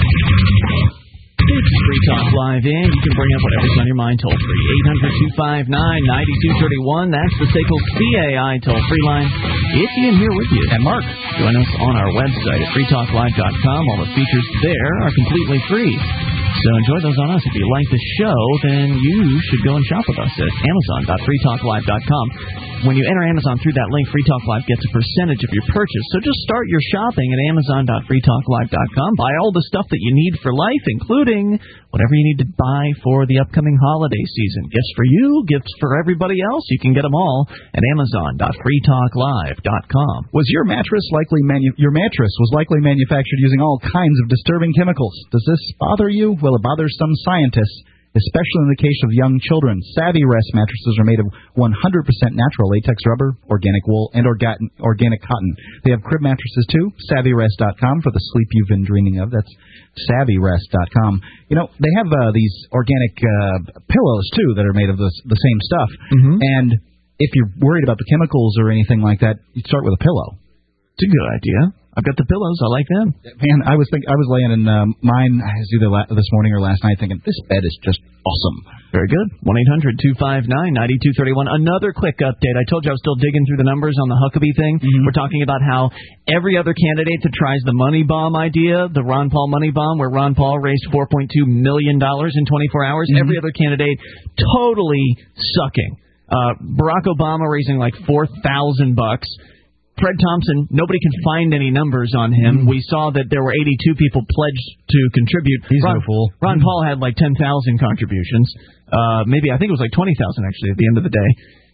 It's Free Talk Live in. You can bring up whatever's on your mind toll-free. eight hundred two five nine nine two three one. That's the Staples C A I toll-free line. It's Ian here with you. And Mark. Join us on our website at free talk live dot com. All the features there are completely free. So enjoy those on us. If you like the show, then you should go and shop with us at amazon dot free talk live dot com. When you enter Amazon through that link, Free Talk Live gets a percentage of your purchase. So just start your shopping at amazon dot free talk live dot com. Buy all the stuff that you need for life, including whatever you need to buy for the upcoming holiday season. Gifts for you, gifts for everybody else. You can get them all at amazon dot free talk live dot com. Was your mattress likely manu- your mattress was likely manufactured using all kinds of disturbing chemicals? Does this bother you? Well, it bothers some scientists, especially in the case of young children. Savvy Rest mattresses are made of one hundred percent natural latex rubber, organic wool, and orga- organic cotton. They have crib mattresses too. savvy rest dot com for the sleep you've been dreaming of. That's savvy rest dot com. You know, they have uh, these organic uh, pillows too that are made of the, the same stuff. Mm-hmm. And if you're worried about the chemicals or anything like that, you start with a pillow. It's a good idea. I've got the pillows. I like them. Man, I was think I was laying in um, mine. I was either la- this morning or last night, thinking this bed is just awesome. Very good. One eight hundred two five nine nine two three one. Another quick update. I told you I was still digging through the numbers on the Huckabee thing. Mm-hmm. We're talking about how every other candidate that tries the money bomb idea, the Ron Paul money bomb, where Ron Paul raised four point two million dollars in twenty-four hours, mm-hmm. every other candidate totally sucking. Uh, Barack Obama raising like four thousand bucks. Fred Thompson, nobody can find any numbers on him. Mm. We saw that there were eighty-two people pledged to contribute. He's Ron, no fool. Ron mm. Paul had like ten thousand contributions. Uh, maybe, I think it was like twenty thousand actually at the end of the day.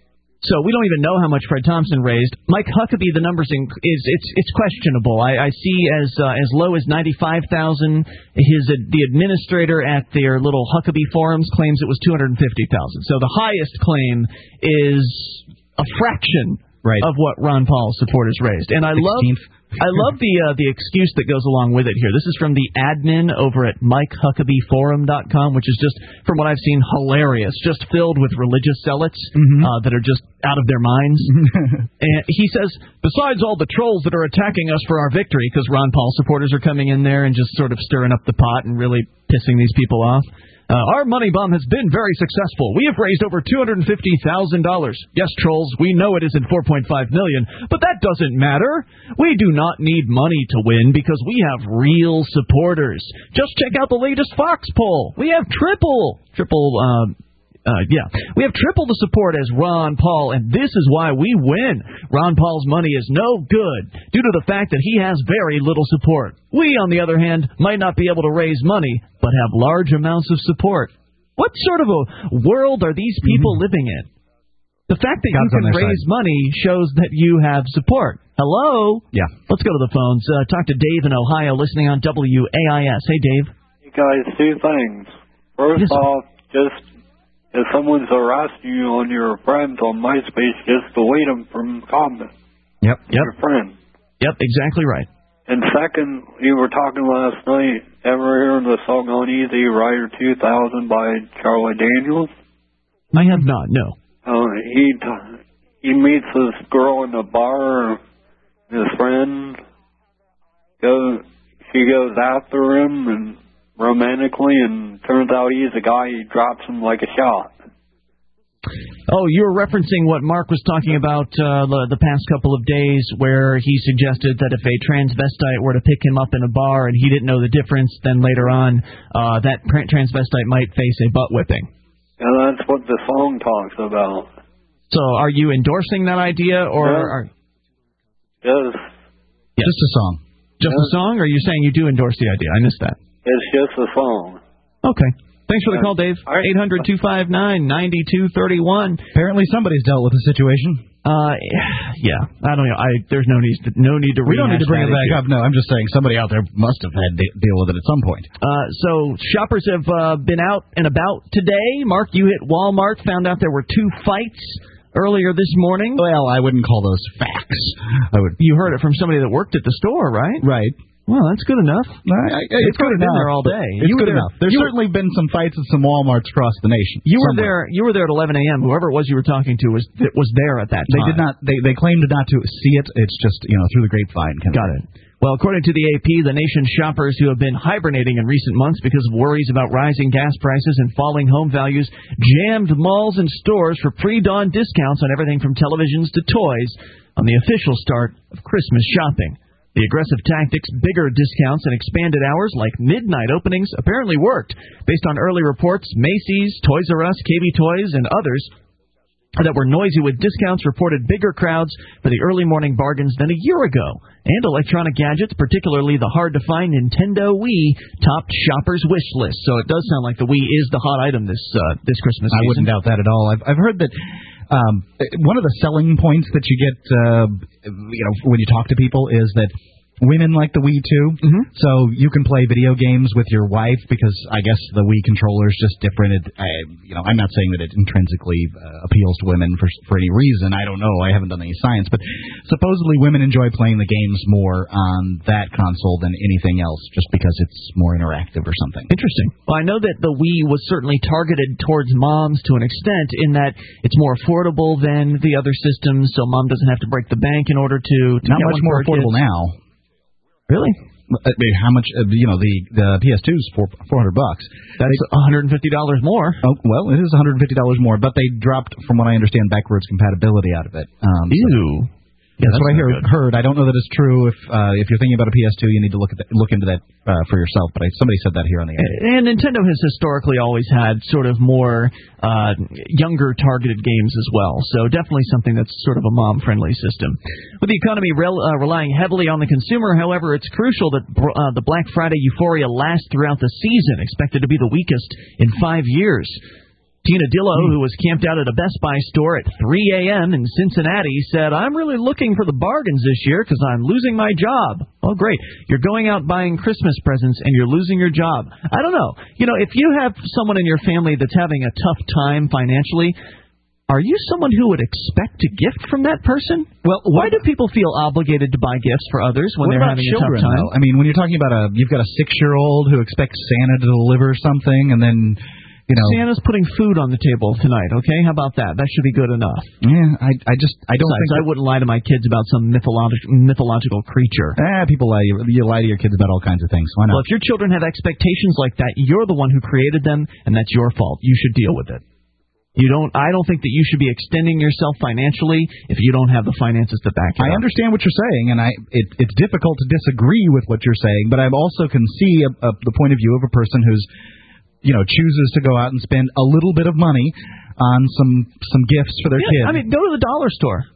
So we don't even know how much Fred Thompson raised. Mike Huckabee, the numbers in, is it's it's questionable. I, I see as uh, as low as ninety-five thousand. His uh, the administrator at their little Huckabee forums claims it was two hundred fifty thousand. So the highest claim is a fraction right. of what Ron Paul's supporters raised. And I sixteenth. love I love the uh, the excuse that goes along with it here. This is from the admin over at mike huckabee forum dot com, which is just, from what I've seen, hilarious. Just filled with religious zealots mm-hmm. uh, that are just out of their minds. And he says, besides all the trolls that are attacking us for our victory, because Ron Paul supporters are coming in there and just sort of stirring up the pot and really pissing these people off. Uh, our money bomb has been very successful. We have raised over two hundred fifty thousand dollars. Yes, trolls, we know it isn't four point five million dollars, but that doesn't matter. We do not need money to win because we have real supporters. Just check out the latest Fox poll. We have triple, triple, uh, Uh, yeah, we have triple the support as Ron Paul, and this is why we win. Ron Paul's money is no good due to the fact that he has very little support. We, on the other hand, might not be able to raise money, but have large amounts of support. What sort of a world are these people mm-hmm. living in? The fact that God's you on can their raise side. money shows that you have support. Hello? Yeah. Let's go to the phones. Uh, talk to Dave in Ohio, listening on W A I S. Hey, Dave. Hey, guys, two things. First Yes, sir. off, just if someone's harassing you on your friends on MySpace, just delete them from comments. Yep. Yep. Your friend. Yep, exactly right. And second, you were talking last night, ever hearing the song Uneasy Rider two thousand by Charlie Daniels? I have not, no. Uh, he t- he meets this girl in the bar, and his friend goes, she goes after him and romantically, and turns out he's the guy. He drops him like a shot. Oh, you were referencing what Mark was talking about uh, the, the past couple of days, where he suggested that if a transvestite were to pick him up in a bar and he didn't know the difference, then later on uh, that transvestite might face a butt whipping. And that's what the song talks about. So are you endorsing that idea, or Yeah. are Just, yes. Just a song? Just a song, or are you saying you do endorse the idea? I missed that. it's just a song. Okay. Thanks for the call, Dave. All right. eight hundred, two five nine, nine two three one. Apparently somebody's dealt with the situation. Uh, yeah. I don't know. I There's no need to, no need to We don't need to bring it rehash back that up. No, I'm just saying somebody out there must have had to deal with it at some point. Uh, so shoppers have uh, been out and about today. Mark, you hit Walmart, found out there were two fights earlier this morning. Well, I wouldn't call those facts. I would. You heard it from somebody that worked at the store, right? Right. Well, that's good enough. I, I, It's it's good probably been enough. there all day. It's You were good there- enough. There's you were- certainly been some fights at some Walmarts across the nation. You were somewhere. there. You were there at eleven a.m. Whoever it was you were talking to was was there at that time. They did not. They they claimed not to see it. It's just you know through the grapevine. Kind Got of it. Well, according to the A P, the nation's shoppers who have been hibernating in recent months because of worries about rising gas prices and falling home values jammed malls and stores for pre-dawn discounts on everything from televisions to toys on the official start of Christmas shopping. The aggressive tactics, bigger discounts, and expanded hours like midnight openings apparently worked. Based on early reports, Macy's, Toys R Us, K B Toys, and others that were noisy with discounts reported bigger crowds for the early morning bargains than a year ago. And electronic gadgets, particularly the hard-to-find Nintendo Wii, topped shoppers' wish lists. So it does sound like the Wii is the hot item this uh, this Christmas season. I wouldn't doubt that at all. I've I've heard that um, one of the selling points that you get, uh, you know, when you talk to people is that women like the Wii too. Mm-hmm. So you can play video games with your wife because I guess the Wii controller is just different. It, I, you know, I'm not saying that it intrinsically uh, appeals to women for for any reason. I don't know. I haven't done any science, but supposedly women enjoy playing the games more on that console than anything else, just because it's more interactive or something. Interesting. Well, I know that the Wii was certainly targeted towards moms to an extent in that it's more affordable than the other systems, so mom doesn't have to break the bank in order to, to Not get much one more for her affordable kids. now. Really? I mean, how much? Uh, you know, the the P S two is four four hundred bucks. That's one hundred and fifty dollars more. Oh well, it is one hundred and fifty dollars more, but they dropped, from what I understand, backwards compatibility out of it. Um, Ew. So Yeah, that's, that's what I not hear, good. heard. I don't know that it's true. If uh, if you're thinking about a P S two, you need to look at that, look into that uh, for yourself. But I, somebody said that here on the air. And Nintendo has historically always had sort of more uh, younger targeted games as well. So definitely something that's sort of a mom-friendly system. With the economy rel- uh, relying heavily on the consumer, however, it's crucial that br- uh, the Black Friday euphoria lasts throughout the season, expected to be the weakest in five years. Tina Dillo, who was camped out at a Best Buy store at three a.m. in Cincinnati, said, I'm really looking for the bargains this year because I'm losing my job. Oh, great. You're going out buying Christmas presents and you're losing your job. I don't know. You know, if you have someone in your family that's having a tough time financially, are you someone who would expect a gift from that person? Well, why do people feel obligated to buy gifts for others when What they're about having children, a tough time? though? I mean, when you're talking about a, you've got a six-year-old who expects Santa to deliver something, and then, you know, Santa's putting food on the table tonight, okay? How about that? That should be good enough. yeah, I, I just, I don't Besides, think. I wouldn't lie to my kids about some mythologic, mythological creature. Ah, people lie. You, you lie to your kids about all kinds of things. Why Well, not? if your children have expectations like that, you're the one who created them, and that's your fault. You should deal with it. You don't. I don't think that you should be extending yourself financially if you don't have the finances to back it I up. understand what you're saying, and I it, it's difficult to disagree with what you're saying, but I also can see a, a, the point of view of a person who's, you know, chooses to go out and spend a little bit of money on some some gifts for their Yeah, kids. I mean, go to the dollar store.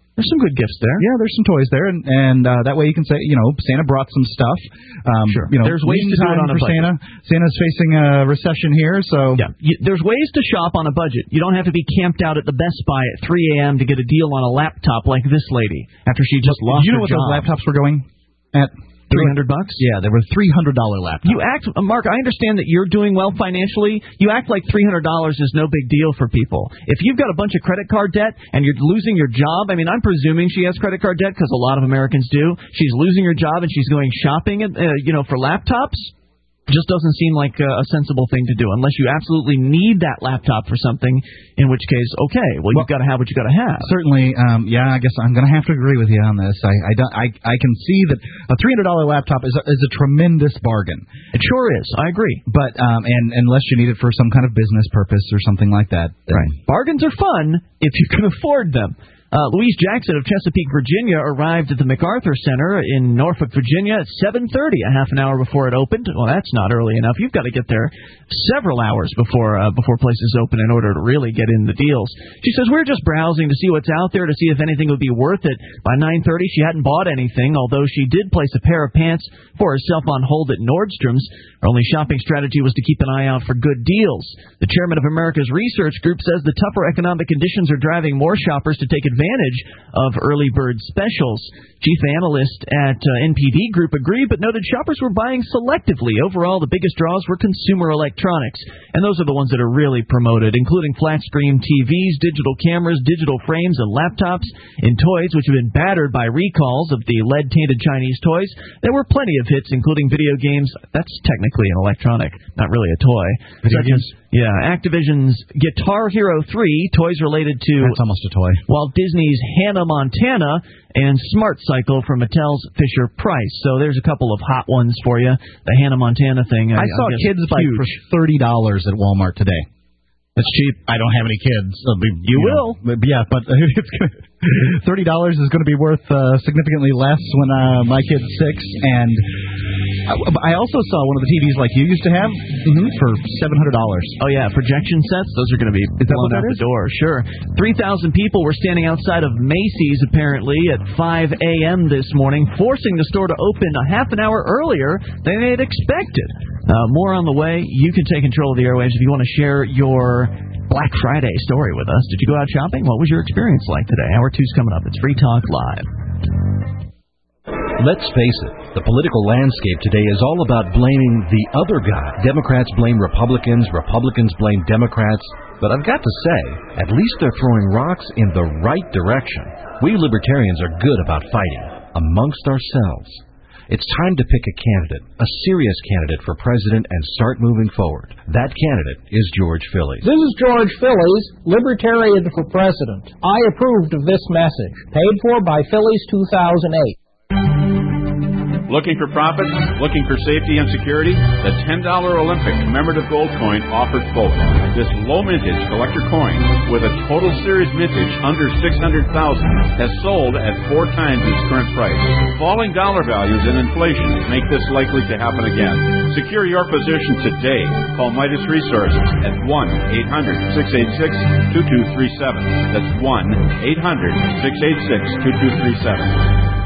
There's some good gifts there. Yeah, there's some toys there, and and uh, that way you can say, you know, Santa brought some stuff. Um, Sure. You know, There's ways to do it time on a for budget. Santa. Santa's facing a recession here, so yeah, you, there's ways to shop on a budget. You don't have to be camped out at the Best Buy at three a.m. to get a deal on a laptop like this lady after she just lost you know her what job. those laptops were going at? Three hundred bucks. Yeah, they were three hundred dollar laptops. You act, uh, Mark. I understand that you're doing well financially. You act like three hundred dollars is no big deal for people. If you've got a bunch of credit card debt and you're losing your job, I mean, I'm presuming she has credit card debt because a lot of Americans do. She's losing her job and she's going shopping, uh, you know, for laptops. Just doesn't seem like a, a sensible thing to do unless you absolutely need that laptop for something, in which case, okay, well, well you've got to have what you've got to have. Certainly, um, yeah, I guess I'm going to have to agree with you on this. I I, don't, I, I can see that a three hundred dollar laptop is a, is a tremendous bargain. It sure is. I agree. But um, and unless you need it for some kind of business purpose or something like that. Right. Bargains are fun if you can afford them. Uh, Louise Jackson of Chesapeake, Virginia, arrived at the MacArthur Center in Norfolk, Virginia at seven thirty, a half an hour before it opened. Well, that's not early enough. You've got to get there several hours before uh, before places open in order to really get in the deals. She says, we're just browsing to see what's out there, to see if anything would be worth it. By nine thirty, she hadn't bought anything, although she did place a pair of pants for herself on hold at Nordstrom's. Her only shopping strategy was to keep an eye out for good deals. The chairman of America's Research Group says the tougher economic conditions are driving more shoppers to take advantage of early bird specials. Chief analyst at uh, N P D Group agreed, but noted shoppers were buying selectively. Overall, the biggest draws were consumer electronics, and those are the ones that are really promoted, including flat-screen T Vs, digital cameras, digital frames, and laptops. In toys, which have been battered by recalls of the lead-tainted Chinese toys, there were plenty of hits, including video games. That's technically an electronic, not really a toy. Video games? Yeah, Activision's Guitar Hero three, toys related to... That's almost a toy. Walt Disney's Hannah Montana, and Smart Cycle from Mattel's Fisher-Price. So there's a couple of hot ones for you. The Hannah Montana thing. I, I saw I guess Kids Bike for thirty dollars at Walmart today. It's cheap. I don't have any kids. So be, you, you will. Know, yeah, but it's gonna, thirty dollars is going to be worth uh, significantly less when uh, my kid's six. And I, I also saw one of the T Vs like you used to have mm-hmm. for seven hundred dollars. Oh, yeah, projection sets? Those are going to be is that blown what out that the door. Sure. three thousand people were standing outside of Macy's, apparently, at five a.m. this morning, forcing the store to open a half an hour earlier than they had expected. Uh, more on the way. You can take control of the airwaves if you want to share your Black Friday story with us. Did you go out shopping? What was your experience like today? Hour two's coming up. It's Free Talk Live. Let's face it, the political landscape today is all about blaming the other guy. Democrats blame Republicans, Republicans blame Democrats. But I've got to say, at least they're throwing rocks in the right direction. We libertarians are good about fighting amongst ourselves. It's time to pick a candidate, a serious candidate for president, and start moving forward. That candidate is George Phillies. This is George Phillies, Libertarian for President. I approved of this message, paid for by Phillies two thousand eight. Looking for profits? Looking for safety and security? The ten dollar Olympic commemorative gold coin offers both. This low-mintage collector coin, with a total series mintage under six hundred thousand dollars, has sold at four times its current price. Falling dollar values and inflation make this likely to happen again. Secure your position today. Call Midas Resources at one eight hundred six eight six two two three seven. That's one eight hundred six eight six two two three seven.